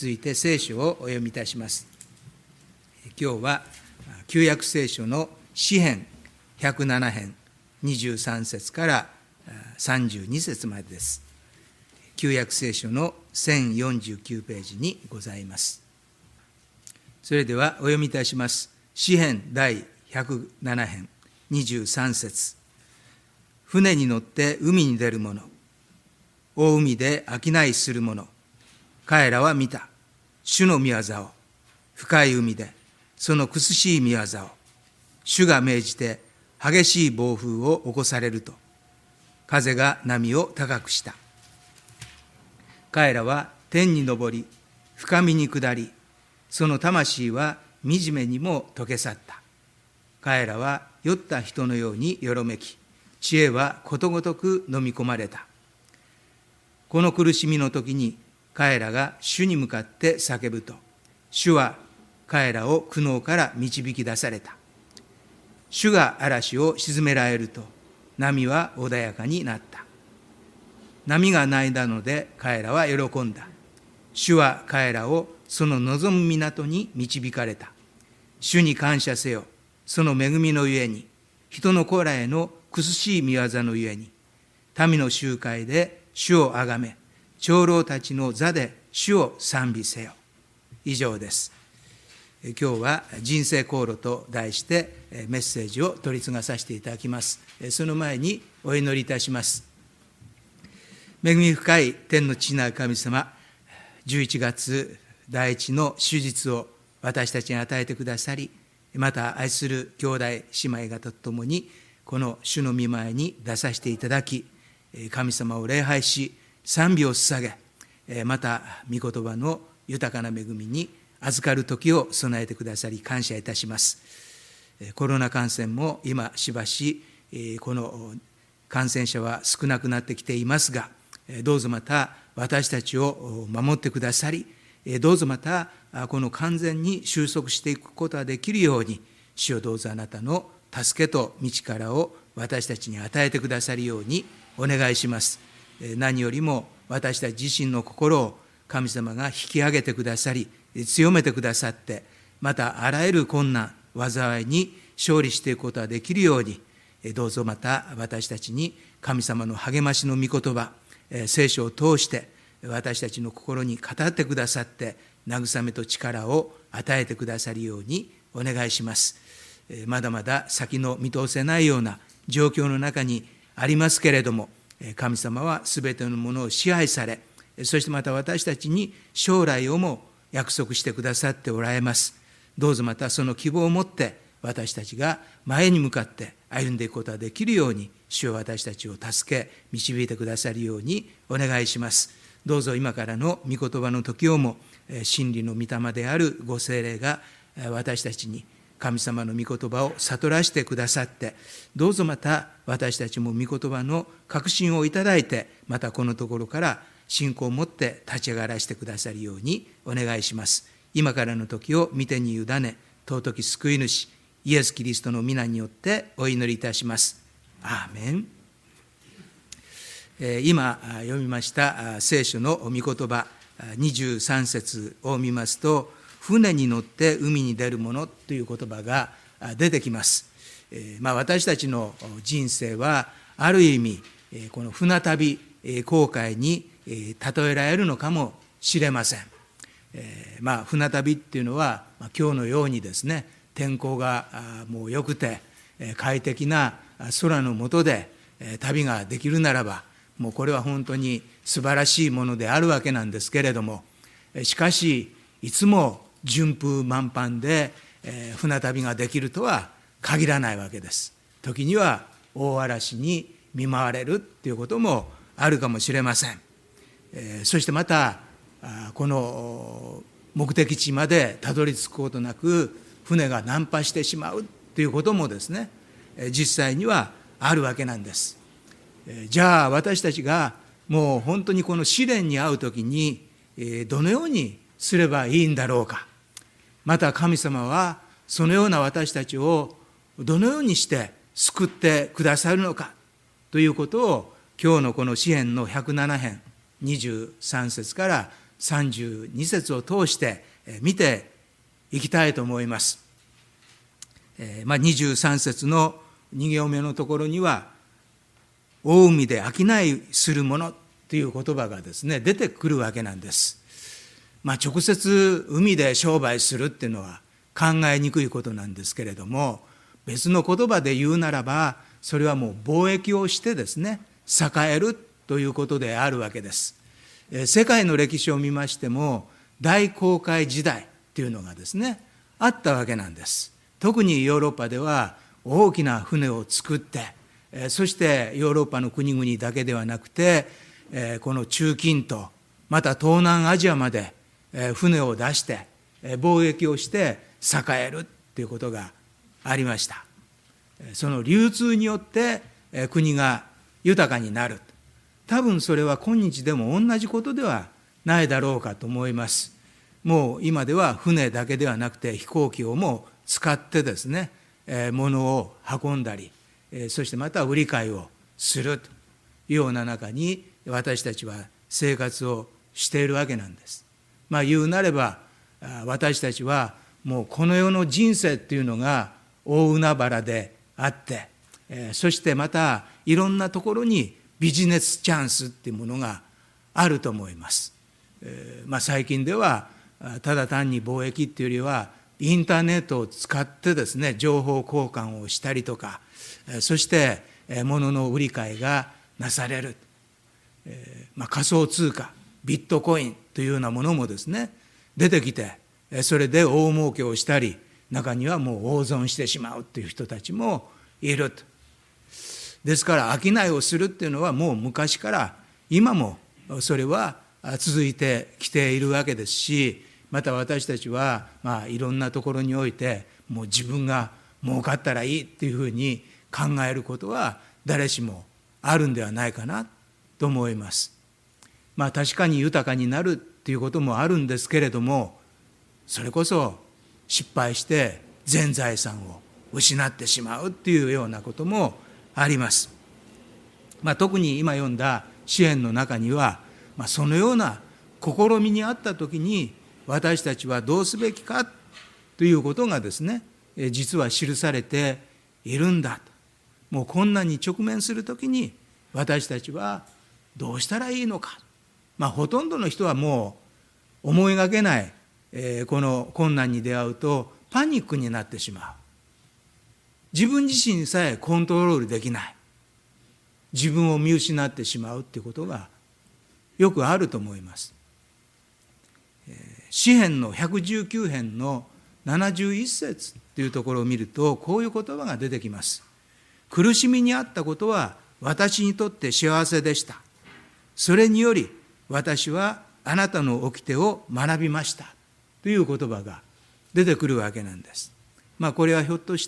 ついて聖書をお読みいたします。今日は旧約聖書の詩編107編23節から32節までです。旧約聖書の1049ページにございます。それではお読みいたします。詩編第107編23節。船に乗って海に出る者、大海で商いする者、彼らは見た主の御業を、深い海でその苦しい御業を、主が命じて激しい暴風を起こされると、風が波を高くした。彼らは天に昇り、深みに下り、その魂は惨めにも溶け去った。彼らは酔った人のようによろめき、知恵はことごとく飲み込まれた。この苦しみの時に彼らが主に向かって叫ぶと、主は彼らを苦悩から導き出された。主が嵐を鎮められると、波は穏やかになった。波が鳴いたので彼らは喜んだ。主は彼らをその望む港に導かれた。主に感謝せよ。その恵みのゆえに、人の子らへの苦しい御業のゆえに、民の集会で主をあがめ、長老たちの座で主を賛美せよ。以上です。今日は人生航路と題してメッセージを取り継がさせていただきます。その前にお祈りいたします。恵み深い天の父なる神様、11月第一の手術を私たちに与えてくださり、また愛する兄弟姉妹方と共にこの主の御前に出させていただき、神様を礼拝し賛美を捧げ、また御言葉の豊かな恵みに預かる時を備えてくださり感謝いたします。コロナ感染も今しばしこの感染者は少なくなってきていますが、どうぞまた私たちを守ってくださり、どうぞまたこの完全に収束していくことができるように、主よどうぞあなたの助けと道からを私たちに与えてくださるようにお願いします。何よりも私たち自身の心を神様が引き上げてくださり、強めてくださって、またあらゆる困難、災いに勝利していくことができるように、どうぞまた私たちに神様の励ましの御言葉、聖書を通して私たちの心に語ってくださって、慰めと力を与えてくださるようにお願いします。まだまだ先の見通せないような状況の中にありますけれども、神様はすべてのものを支配され、そしてまた私たちに将来をも約束してくださっておられます。どうぞまたその希望を持って私たちが前に向かって歩んでいくことができるように、主よ私たちを助け導いてくださるようにお願いします。どうぞ今からの御言葉の時をも真理の御霊であるご聖霊が私たちに神様の御言葉を悟らせてくださって、どうぞまた私たちも御言葉の確信をいただいて、またこのところから信仰を持って立ち上がらせてくださるようにお願いします。今からの時を御手に委ね、尊き救い主イエス・キリストの皆によってお祈りいたします。アーメン。今読みました聖書の御言葉23節を見ますと、船に乗って海に出るものという言葉が出てきます。私たちの人生はある意味この船旅航海に例えられるのかもしれません。船旅っていうのは今日のようにですね、天候がもう良くて快適な空の下で旅ができるならば、もうこれは本当に素晴らしいものであるわけなんですけれども、しかしいつも順風満帆で船旅ができるとは限らないわけです。時には大嵐に見舞われるっていうこともあるかもしれません。そしてまたこの目的地までたどり着くことなく船が難破してしまうということもですね、実際にはあるわけなんです。じゃあ私たちがもう本当にこの試練に遭うときにどのようにすればいいんだろうか、また神様はそのような私たちをどのようにして救ってくださるのかということを、今日のこの詩編の107編23節から 32節を通して見ていきたいと思います。23節の2行目のところには、大海で商いする者という言葉がですね、出てくるわけなんです。直接海で商売するっていうのは考えにくいことなんですけれども、別の言葉で言うならば、それはもう貿易をしてですね、栄えるということであるわけです。世界の歴史を見ましても、大航海時代っていうのがですね、あったわけなんです。特にヨーロッパでは大きな船を作って、そしてヨーロッパの国々だけではなくて、この中近東、また東南アジアまで船を出して貿易をして栄えるということがありました。その流通によって国が豊かになる。多分それは今日でも同じことではないだろうかと思います。もう今では船だけではなくて飛行機をも使ってですね、物を運んだり、そしてまた売り買いをするというような中に私たちは生活をしているわけなんです。言うなれば私たちはもうこの世の人生っていうのが大海原であって、そしてまたいろんなところにビジネスチャンスっていうものがあると思います。最近ではただ単に貿易っていうよりはインターネットを使ってですね、情報交換をしたりとか、そして物の売り買いがなされる。仮想通貨、ビットコインというようなものもですね、出てきて、それで大儲けをしたり、中にはもう大損してしまうという人たちもいると。ですから商いをするっていうのはもう昔から今もそれは続いてきているわけですし、また私たちはいろんなところにおいてもう自分が儲かったらいいっていうふうに考えることは誰しもあるんではないかなと思います。確かに豊かになるっていうこともあるんですけれども、それこそ失敗して全財産を失ってしまうっていうようなこともあります。特に今読んだ詩篇の中には、そのような試みにあったときに私たちはどうすべきかということがですね、実は記されているんだと。もう困難に直面するときに私たちはどうしたらいいのか。ほとんどの人はもう思いがけない、この困難に出会うとパニックになってしまう。自分自身さえコントロールできない。自分を見失ってしまうということがよくあると思います。詩編の119編の71節というところを見ると、こういう言葉が出てきます。苦しみにあったことは私にとって幸せでした。それにより私はあなたの掟を学びました。という言葉が出てくるわけなんです。これはひょっとして、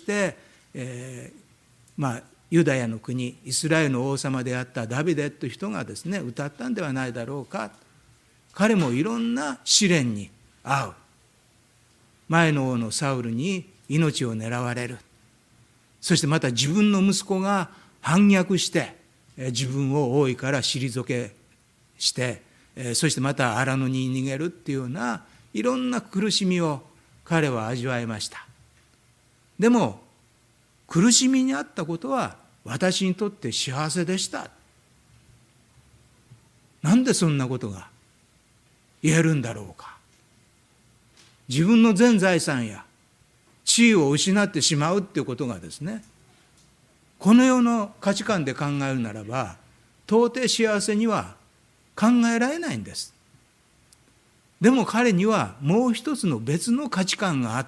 ユダヤの国、イスラエルの王様であったダビデという人がですね、歌ったんではないだろうか。彼もいろんな試練に遭う。前の王のサウルに命を狙われる。そしてまた自分の息子が反逆して自分を王位から退けして、そしてまた荒野に逃げるっていうようないろんな苦しみを彼は味わいました。でも苦しみにあったことは私にとって幸せでした。なんでそんなことが言えるんだろうか。自分の全財産や地位を失ってしまうっていうことがですね、この世の価値観で考えるならば到底幸せには考えられないんです。でも彼にはもう一つの別の価値観があった。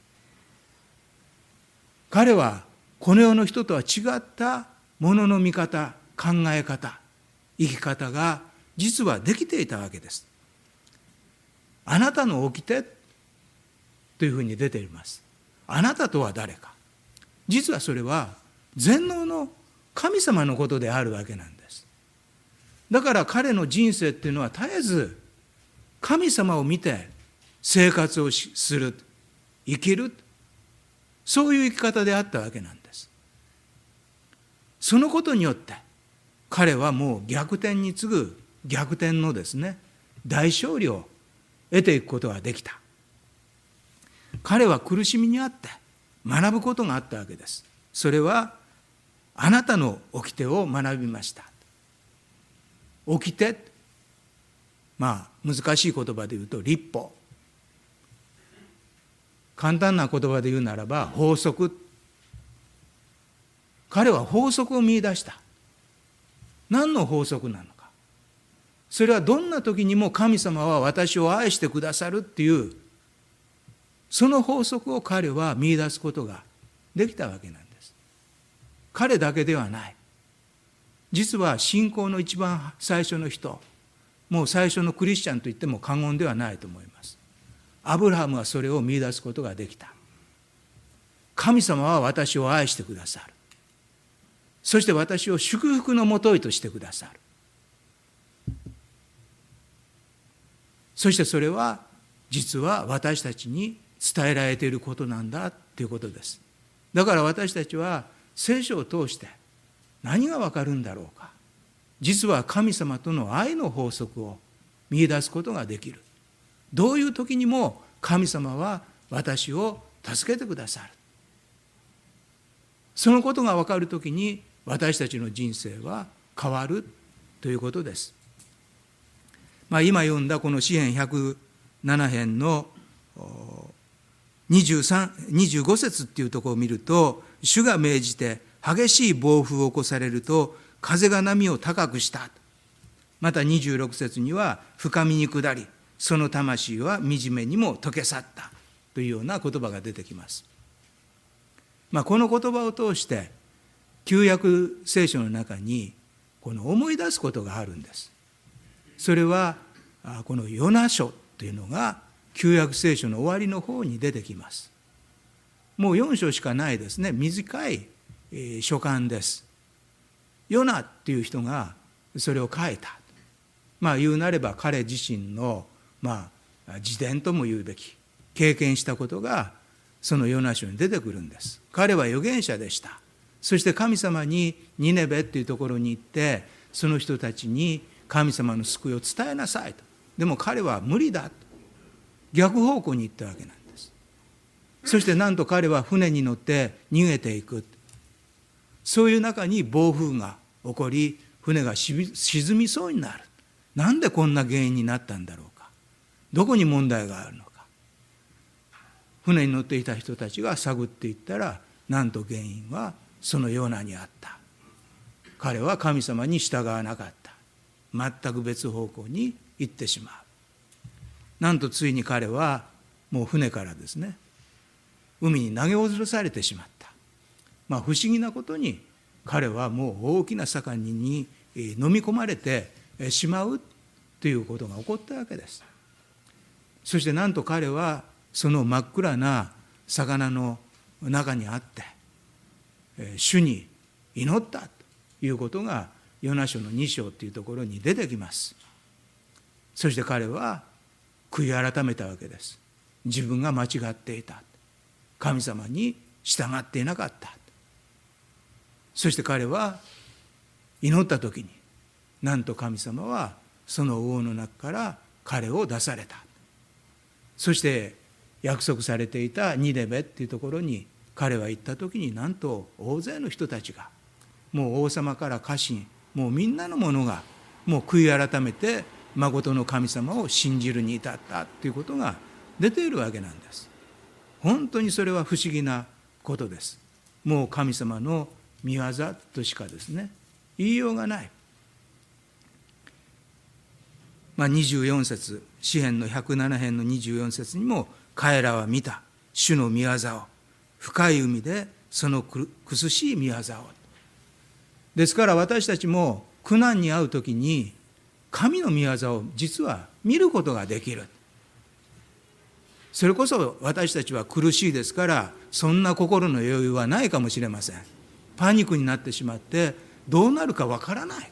彼はこの世の人とは違ったものの見方、考え方、生き方が実はできていたわけです。あなたの掟というふうに出ています。あなたとは誰か。実はそれは全能の神様のことであるわけなんです。だから彼の人生っていうのは絶えず神様を見て生活をする、生きる、そういう生き方であったわけなんです。そのことによって彼はもう逆転に次ぐ逆転のですね、 大勝利を得ていくことができた。彼は苦しみにあって学ぶことがあったわけです。それはあなたの掟を学びました。掟、難しい言葉で言うと律法、簡単な言葉で言うならば法則。彼は法則を見出した。何の法則なのか。それはどんな時にも神様は私を愛してくださるっていうその法則を彼は見出すことができたわけなんです。彼だけではない。実は信仰の一番最初の人、もう最初のクリスチャンと言っても過言ではないと思います。アブラハムはそれを見出すことができた。神様は私を愛してくださる。そして私を祝福のもとへとしてくださる。そしてそれは実は私たちに伝えられていることなんだということです。だから私たちは聖書を通して何がわかるんだろうか。実は神様との愛の法則を見出すことができる。どういう時にも神様は私を助けてくださる。そのことがわかる時に私たちの人生は変わるということです。今読んだこの詩編107編の25節っていうところを見ると、主が命じて激しい暴風を起こされると風が波を高くした。また26節には深みに下り、その魂は惨めにも溶け去ったというような言葉が出てきます。この言葉を通して旧約聖書の中にこの思い出すことがあるんです。それはこのヨナ書というのが旧約聖書の終わりの方に出てきます。もう4章しかないですね。短い書簡です。ヨナっていう人がそれを書いた。言うなれば彼自身の自伝とも言うべき経験したことがそのヨナ書に出てくるんです。彼は預言者でした。そして神様にニネベっていうところに行ってその人たちに神様の救いを伝えなさいと。でも彼は無理だと逆方向に行ったわけなんです。そしてなんと彼は船に乗って逃げていく。そういう中に暴風が起こり船が沈みそうになる。なんでこんな原因になったんだろうか。どこに問題があるのか。船に乗っていた人たちが探っていったら、なんと原因はそのヨナにあった。彼は神様に従わなかった。全く別方向に行ってしまう。なんとついに彼はもう船からですね、海に投げ落とされてしまった。不思議なことに彼はもう大きな魚に飲み込まれてしまうということが起こったわけです。そしてなんと彼はその真っ暗な魚の中にあって主に祈ったということがヨナ書の2章というところに出てきます。そして彼は悔い改めたわけです。自分が間違っていた。神様に従っていなかった。そして彼は祈った時になんと神様はその魚の中から彼を出された。そして約束されていたニネベっていうところに彼は行った時になんと大勢の人たちがもう王様から家臣もうみんなの者がもう悔い改めて真の神様を信じるに至ったということが出ているわけなんです。本当にそれは不思議なことです。もう神様の御業としかですね言いようがない。24節詩編の107編の24節にも彼らは見た主の御業を深い海でその苦しい御業を。ですから私たちも苦難に遭うときに神の御業を実は見ることができる。それこそ私たちは苦しいですからそんな心の余裕はないかもしれません。パニックになってしまってどうなるかわからない。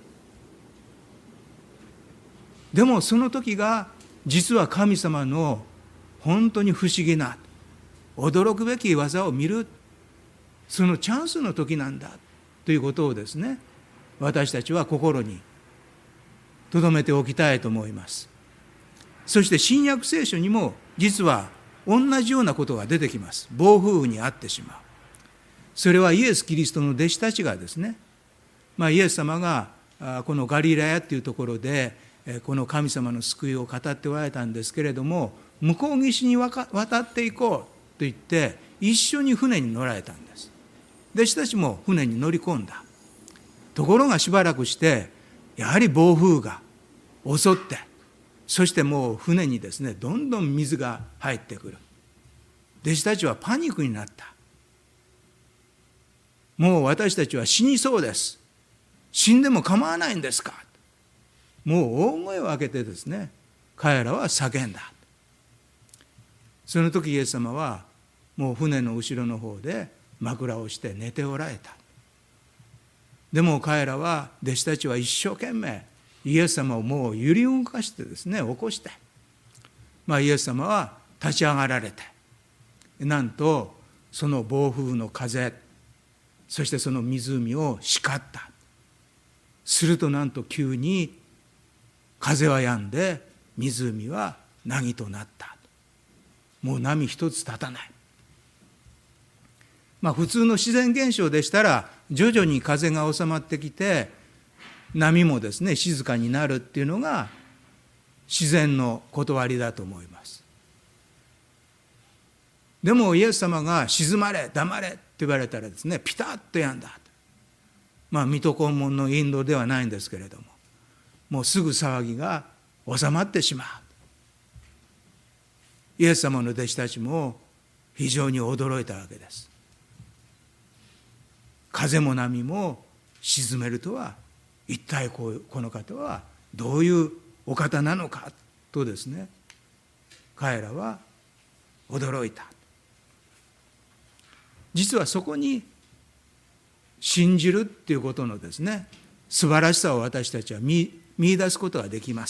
でもその時が実は神様の本当に不思議な驚くべき技を見るそのチャンスの時なんだということをですね私たちは心に留めておきたいと思います。 そして新約聖書にも実は同じようなことが出てきます。暴風雨に遭ってしまう。それはイエス・キリストの弟子たちがですね、イエス様がこのガリラヤというところでこの神様の救いを語っておられたんですけれども、向こう岸に渡っていこうと言って一緒に船に乗られたんです。弟子たちも船に乗り込んだ。ところがしばらくしてやはり暴風が襲って、そしてもう船にですね、どんどん水が入ってくる。弟子たちはパニックになった。もう私たちは死にそうです。死んでも構わないんですか。もう大声を上げてですね、彼らは叫んだ。その時イエス様はもう船の後ろの方で枕をして寝ておられた。でも彼らは、弟子たちは一生懸命イエス様をもう揺り動かしてですね、起こして、イエス様は立ち上がられて、なんとその暴風の風、そしてその湖を叱った。するとなんと急に風は止んで湖は凪となった。もう波一つ立たない。普通の自然現象でしたら徐々に風が収まってきて波もですね静かになるっていうのが自然の断りだと思います。でもイエス様が静まれ黙れって言われたらですね、ピタッと止んだ。水戸黄門のインドではないんですけれども、もうすぐ騒ぎが収まってしまう。イエス様の弟子たちも非常に驚いたわけです。風も波も沈めるとは、一体この方はどういうお方なのかとですね、彼らは驚いた。実はそこに信じるっていうことのですね、素晴らしさを私たちは見出すことができます。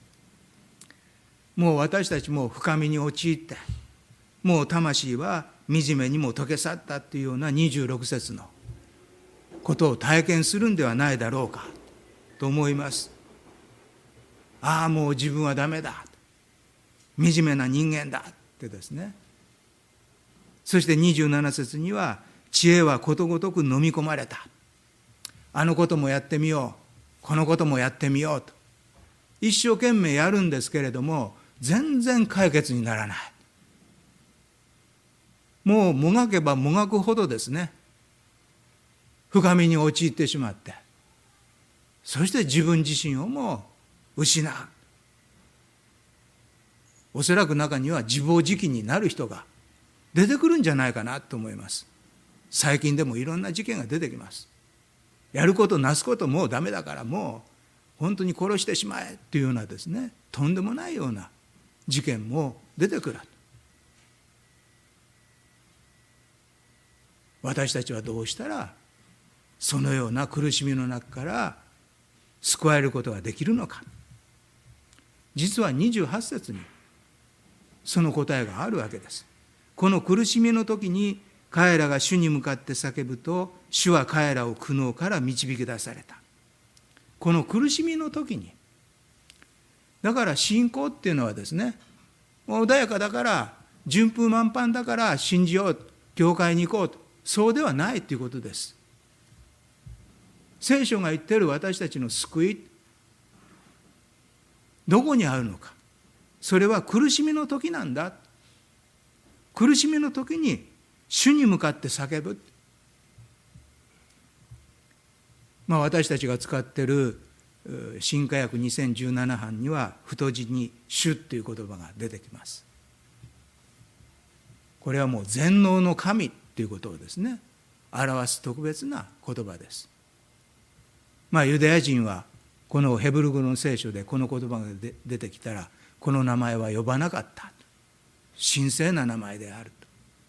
もう私たちも深みに陥って、もう魂は惨めにも溶け去ったっていうような26節のことを体験するんではないだろうかと思います。ああ、もう自分はダメだ、惨めな人間だってですね。そして27節には、知恵はことごとく飲み込まれた。あのこともやってみよう、このこともやってみようと一生懸命やるんですけれども、全然解決にならない。もうもがけばもがくほどですね、深みに陥ってしまって、そして自分自身をも失う。おそらく中には自暴自棄になる人が出てくるんじゃないかなと思います。最近でもいろんな事件が出てきます。やることなすこともうダメだから、もう本当に殺してしまえというようなですね、とんでもないような事件も出てくる。私たちはどうしたらそのような苦しみの中から救われることができるのか。実は28節にその答えがあるわけです。この苦しみの時に彼らが主に向かって叫ぶと、主は彼らを苦悩から導き出された。この苦しみの時に、だから信仰っていうのはですね、穏やかだから順風満帆だから信じよう、教会に行こうと、そうではないということです。聖書が言っている私たちの救い、どこにあるのか。それは苦しみの時なんだ。苦しみの時に主に向かって叫ぶ。私たちが使っている新化訳2017版には太字に主という言葉が出てきます。これはもう全能の神ということをですね、表す特別な言葉です。ユダヤ人はこのヘブル語の聖書でこの言葉が出てきたら、この名前は呼ばなかった。神聖な名前であると。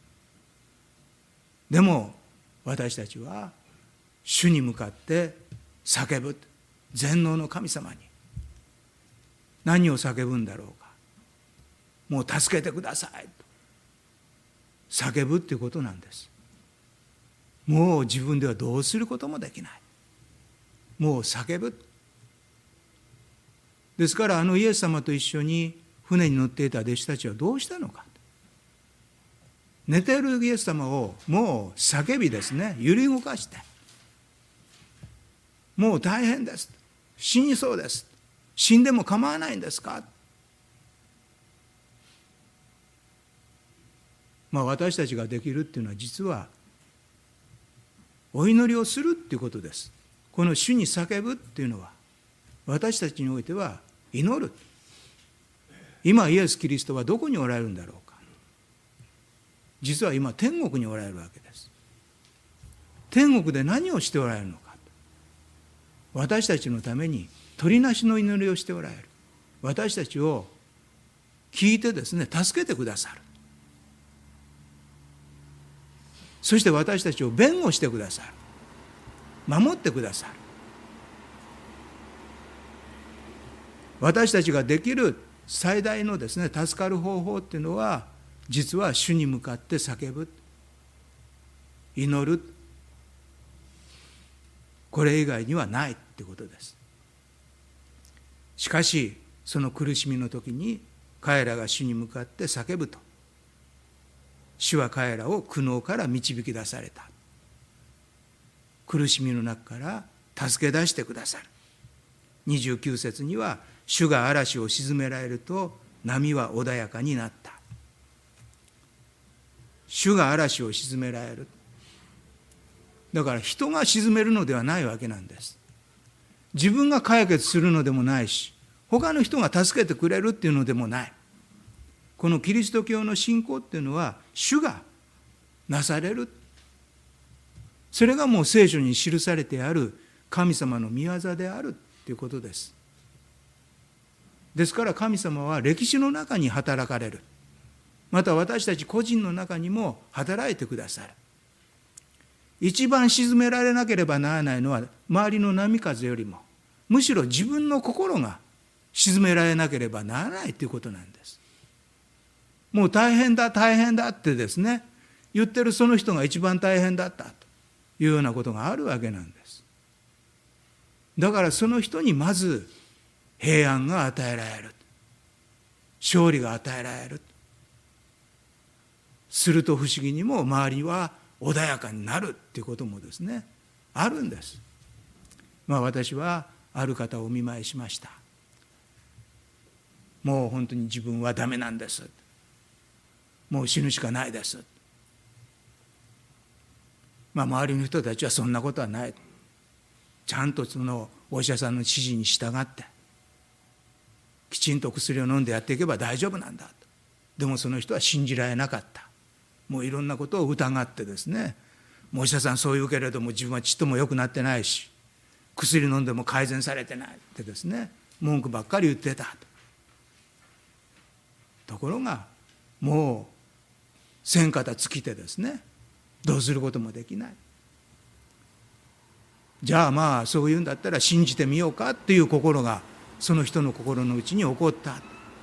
でも私たちは主に向かって叫ぶ。全能の神様に何を叫ぶんだろうか。もう助けてくださいと叫ぶっていうことなんです。もう自分ではどうすることもできない。もう叫ぶ。ですからイエス様と一緒に船に乗っていた弟子たちはどうしたのか。寝ているイエス様をもう叫びですね、揺り動かして、もう大変です、死にそうです、死んでも構わないんですか。私たちができるっていうのは実はお祈りをするっていうことです。この主に叫ぶっていうのは私たちにおいては祈る。今イエス・キリストはどこにおられるんだろうか。実は今天国におられるわけです。天国で何をしておられるのか。私たちのために取りなしの祈りをしておられる。私たちを聞いてですね、助けてくださる。そして私たちを弁護してくださる。守ってくださる。私たちができる最大のですね、助かる方法っていうのは、実は主に向かって叫ぶ、祈る、これ以外にはないってことです。しかしその苦しみの時に彼らが主に向かって叫ぶと、主は彼らを苦悩から導き出された。苦しみの中から助け出してくださる。29節には、主が嵐を鎮められると波は穏やかになった。主が嵐を鎮められる。だから人が鎮めるのではないわけなんです。自分が解決するのでもないし、他の人が助けてくれるっていうのでもない。このキリスト教の信仰っていうのは主がなされる。それがもう聖書に記されてある神様の御業であるということです。ですから神様は歴史の中に働かれる。また私たち個人の中にも働いてくださる。一番鎮められなければならないのは周りの波風よりも、むしろ自分の心が鎮められなければならないということなんです。もう大変だ大変だってですね、言ってるその人が一番大変だったというようなことがあるわけなんです。だからその人にまず平安が与えられる、勝利が与えられる。すると不思議にも周りは穏やかになるっていうこともですね、あるんです。私はある方をお見舞いしました。もう本当に自分はダメなんです、もう死ぬしかないです。周りの人たちはそんなことはない、ちゃんとそのお医者さんの指示に従ってきちんと薬を飲んでやっていけば大丈夫なんだと。でもその人は信じられなかった。もういろんなことを疑ってですね、もうお医者さんそう言うけれども自分はちっとも良くなってないし、薬飲んでも改善されてないってですね、文句ばっかり言ってたところが、もう千肩尽きてですね、どうすることもできない。じゃあそういうんだったら信じてみようかっていう心がその人の心の内に起こった。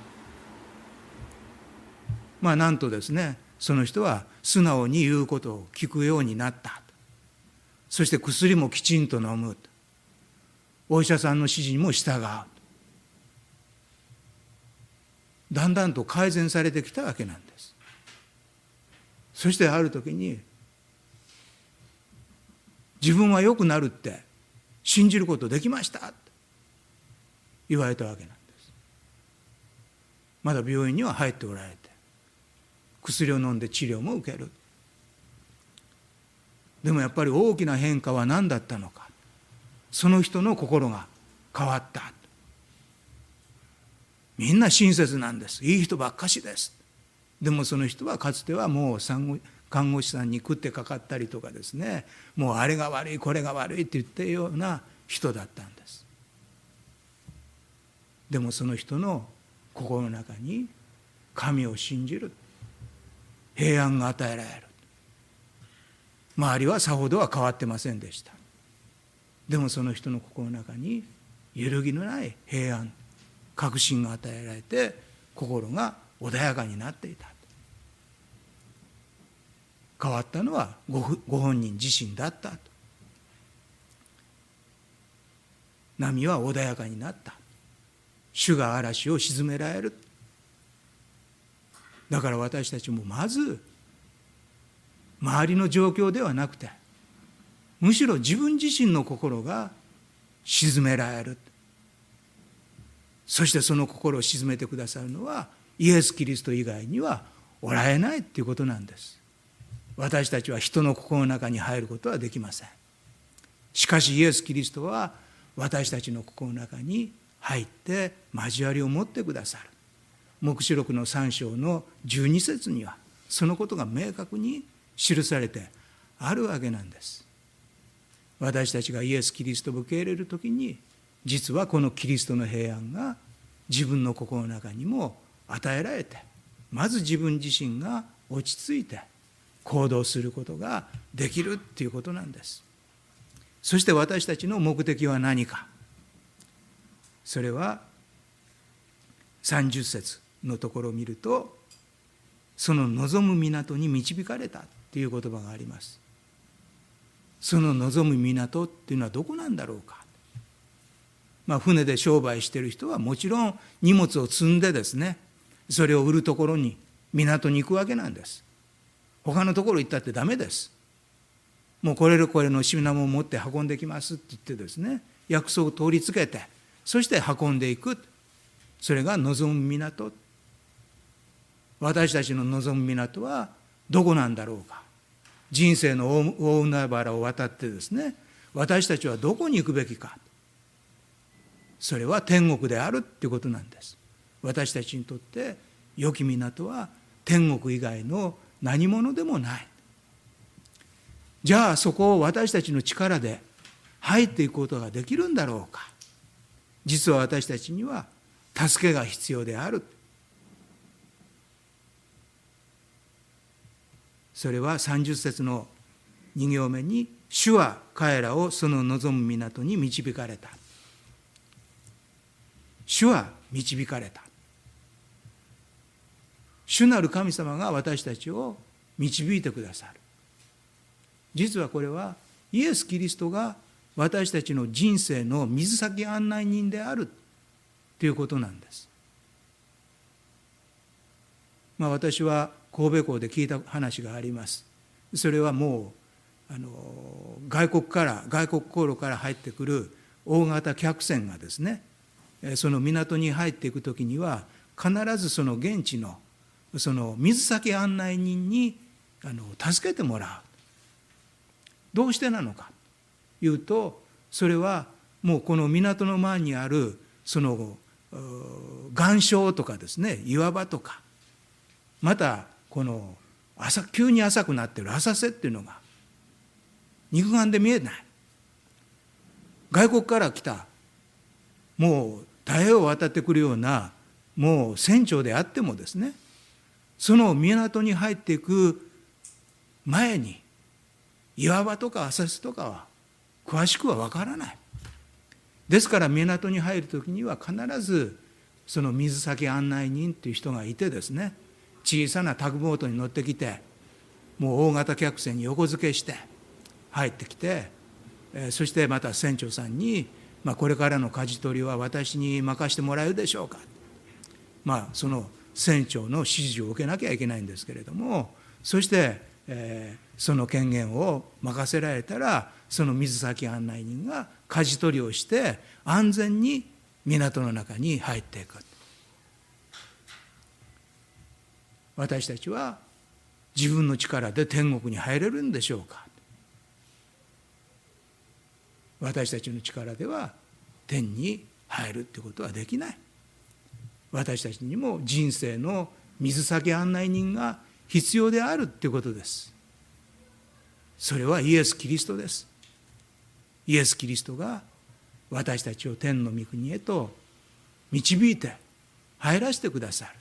なんとですね、その人は素直に言うことを聞くようになった。そして薬もきちんと飲む。お医者さんの指示にも従う。だんだんと改善されてきたわけなんです。そしてある時に、自分は良くなるって信じることできましたって言われたわけなんです。まだ病院には入っておられて、薬を飲んで治療も受ける。でもやっぱり大きな変化は何だったのか。その人の心が変わった。みんな親切なんです。いい人ばっかしです。でもその人はかつてはもう看護師さんに食ってかかったりとかですね、もうあれが悪いこれが悪いって言っているような人だったんです。でもその人の心の中に神を信じる平安が与えられる。周りはさほどは変わってませんでした。でもその人の心の中に揺るぎのない平安、確信が与えられて心が穏やかになっていた。変わったのはご本人自身だったと。波は穏やかになった。主が嵐を鎮められる。 だから私たちもまず周りの状況ではなくて、むしろ自分自身の心が鎮められる。そしてその心を鎮めてくださるのはイエス・キリスト以外にはおられないということなんです。私たちは人の心の中に入ることはできません。しかしイエス・キリストは私たちの心の中に入って交わりを持ってくださる。黙示録の3章の12節にはそのことが明確に記されてあるわけなんです。私たちがイエス・キリストを受け入れるときに、実はこのキリストの平安が自分の心の中にも与えられて、まず自分自身が落ち着いて行動することができるということなんです。そして私たちの目的は何か。それは30節のところを見ると、その望む港に導かれたという言葉があります。その望む港っていうのはどこなんだろうか。船で商売している人はもちろん荷物を積んでですね、それを売るところに港に行くわけなんです。他のところ行ったってダメです。もうこれの品物を持って運んできますって言ってですね、約束を通りつけて、そして運んでいく。それが望む港。私たちの望む港はどこなんだろうか。人生の大海原を渡ってですね、私たちはどこに行くべきか。それは天国であるっていうことなんです。私たちにとって良き港は天国以外の何者でもない。じゃあそこを私たちの力で入っていくことができるんだろうか。実は私たちには助けが必要である。それは30節の2行目に、主は彼らをその望む港に導かれた。主は導かれた。主なる神様が私たちを導いてくださる。実はこれはイエス・キリストが私たちの人生の水先案内人であるということなんです。私は神戸港で聞いた話があります。それはもう外国航路から入ってくる大型客船がですね、その港に入っていくときには必ずその現地のその水先案内人に助けてもらう。どうしてなのかというと、それはもうこの港の前にあるその岩礁とかですね、岩場とか、またこの急に浅くなっている浅瀬っていうのが肉眼で見えない。外国から来たもう太平洋を渡ってくるようなもう船長であってもですね、その港に入っていく前に岩場とか浅瀬とかは詳しくは分からない。ですから港に入るときには必ずその水先案内人という人がいてですね、小さなタグボートに乗ってきて、もう大型客船に横付けして入ってきて、そしてまた船長さんに、これからの舵取りは私に任せてもらえるでしょうか。その船長の指示を受けなきゃいけないんですけれども、そして、その権限を任せられたら、その水先案内人が舵取りをして安全に港の中に入っていく。私たちは自分の力で天国に入れるんでしょうか。私たちの力では天に入るということはできない。私たちにも人生の水先案内人が必要であるということです。それはイエス・キリストです。イエス・キリストが私たちを天の御国へと導いて入らせてくださる。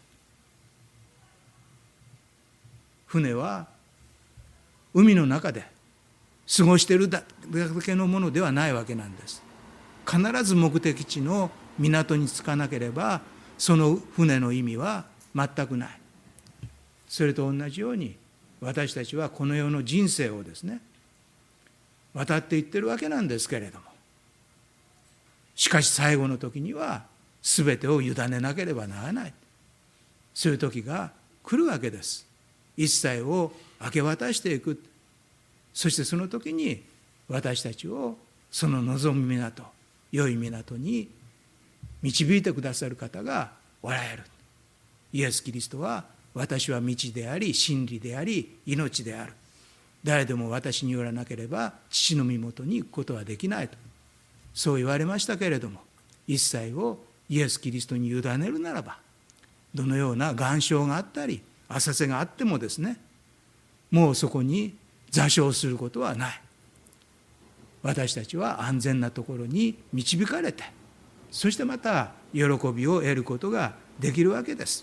船は海の中で過ごしているだけのものではないわけなんです。必ず目的地の港に着かなければその船の意味は全くない。それと同じように私たちはこの世の人生をですね渡っていってるわけなんですけれども、しかし最後の時には全てを委ねなければならない。そういう時が来るわけです。一切を明け渡していく。そしてその時に私たちをその望む港、良い港に導いてくださる方がおられる。イエス・キリストは、私は道であり真理であり命である。誰でも私によらなければ父の身元に行くことはできないと、そう言われましたけれども、一切をイエス・キリストに委ねるならば、どのような岩礁があったり浅瀬があってもですね、もうそこに座礁することはない。私たちは安全なところに導かれて、そしてまた喜びを得ることができるわけです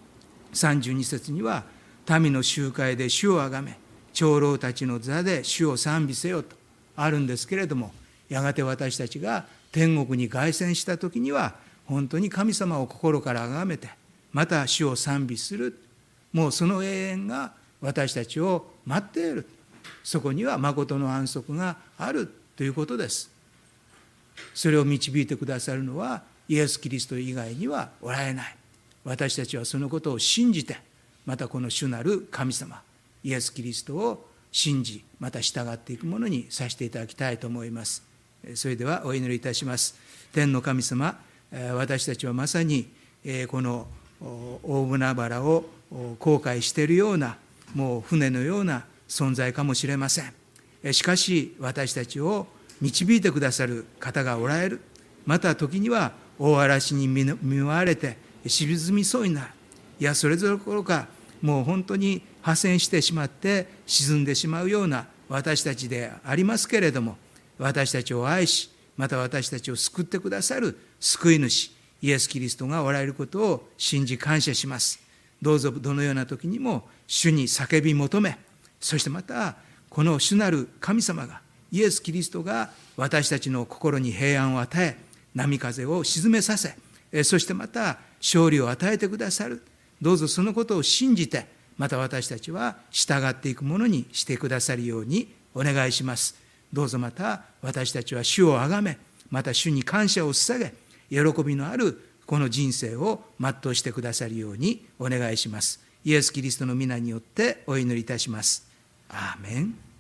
。32節には、民の集会で主をあがめ、長老たちの座で主を賛美せよとあるんですけれども、やがて私たちが天国に凱旋した時には、本当に神様を心からあがめて、また主を賛美する、もうその永遠が私たちを待っている。そこには誠の安息があるということです。それを導いてくださるのはイエス・キリスト以外にはおられない。私たちはそのことを信じて、またこの主なる神様イエス・キリストを信じ、また従っていくものにさせていただきたいと思います。それではお祈りいたします。天の神様、私たちはまさにこの大海原を航海しているような、もう船のような存在かもしれません。しかし私たちを導いてくださる方がおられる。また時には大嵐に見舞われて沈みそうになる。いや、それどころかもう本当に破船してしまって沈んでしまうような私たちでありますけれども、私たちを愛し、また私たちを救ってくださる救い主イエス・キリストがおられることを信じ感謝します。どうぞどのような時にも主に叫び求め、そしてまたこの主なる神様が、イエス・キリストが私たちの心に平安を与え、波風を鎮めさせ、そしてまた勝利を与えてくださる。どうぞそのことを信じて、また私たちは従っていくものにしてくださるようにお願いします。どうぞまた私たちは主をあがめ、また主に感謝を捧げ、喜びのあるこの人生を全うしてくださるようにお願いします。イエス・キリストの皆によってお祈りいたします。アーメン。